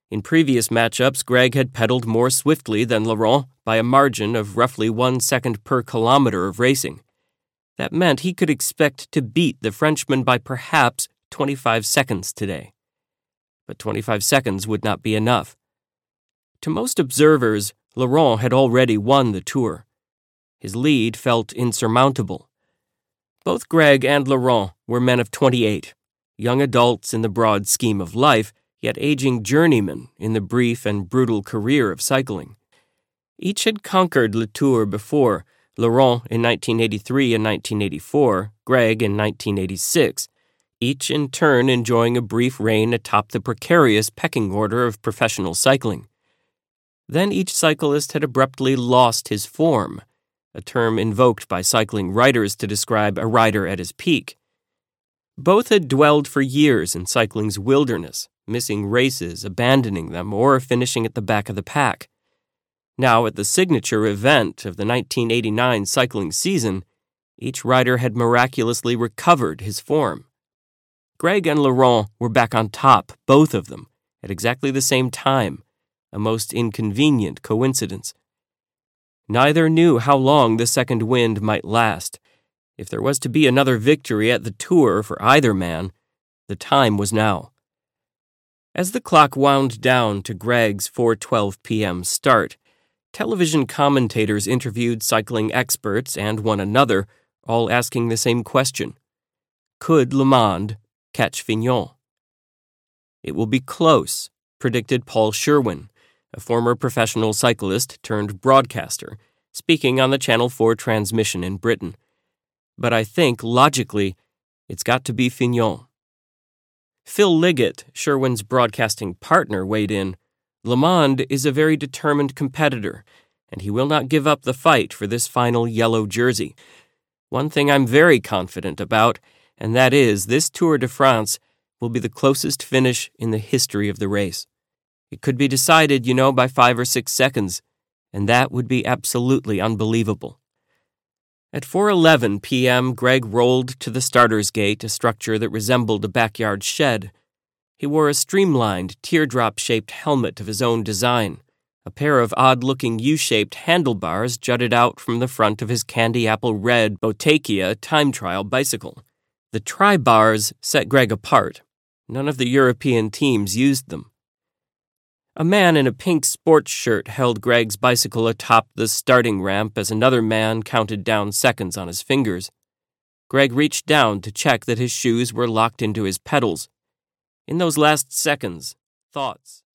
In previous matchups, Greg had pedaled more swiftly than Laurent by a margin of roughly 1 second per kilometer of racing. That meant he could expect to beat the Frenchman by perhaps 25 seconds today. But 25 seconds would not be enough. To most observers, Laurent had already won the Tour. His lead felt insurmountable. Both Greg and Laurent were men of 28, young adults in the broad scheme of life, yet aging journeymen in the brief and brutal career of cycling. Each had conquered Le Tour before, Laurent in 1983 and 1984, Greg in 1986, each in turn enjoying a brief reign atop the precarious pecking order of professional cycling. Then each cyclist had abruptly lost his form, a term invoked by cycling writers to describe a rider at his peak. Both had dwelled for years in cycling's wilderness, missing races, abandoning them, or finishing at the back of the pack. Now, at the signature event of the 1989 cycling season, each rider had miraculously recovered his form. Greg and Laurent were back on top, both of them, at exactly the same time, a most inconvenient coincidence. Neither knew how long the second wind might last. If there was to be another victory at the Tour for either man, the time was now. As the clock wound down to Greg's 4:12 p.m. start, television commentators interviewed cycling experts and one another, all asking the same question. Could Le Monde catch Fignon? It will be close, predicted Paul Sherwin, a former professional cyclist turned broadcaster, speaking on the Channel 4 transmission in Britain. But I think, logically, it's got to be Fignon. Phil Liggett, Sherwin's broadcasting partner, weighed in. Le Monde is a very determined competitor, and he will not give up the fight for this final yellow jersey. One thing I'm very confident about, and that is this Tour de France will be the closest finish in the history of the race. It could be decided, by 5 or 6 seconds, and that would be absolutely unbelievable. At 4:11 p.m., Greg rolled to the starter's gate, a structure that resembled a backyard shed. He wore a streamlined, teardrop-shaped helmet of his own design. A pair of odd-looking U-shaped handlebars jutted out from the front of his candy-apple red Bottecchia time trial bicycle. The tri-bars set Greg apart. None of the European teams used them. A man in a pink sports shirt held Greg's bicycle atop the starting ramp as another man counted down seconds on his fingers. Greg reached down to check that his shoes were locked into his pedals. In those last seconds, thoughts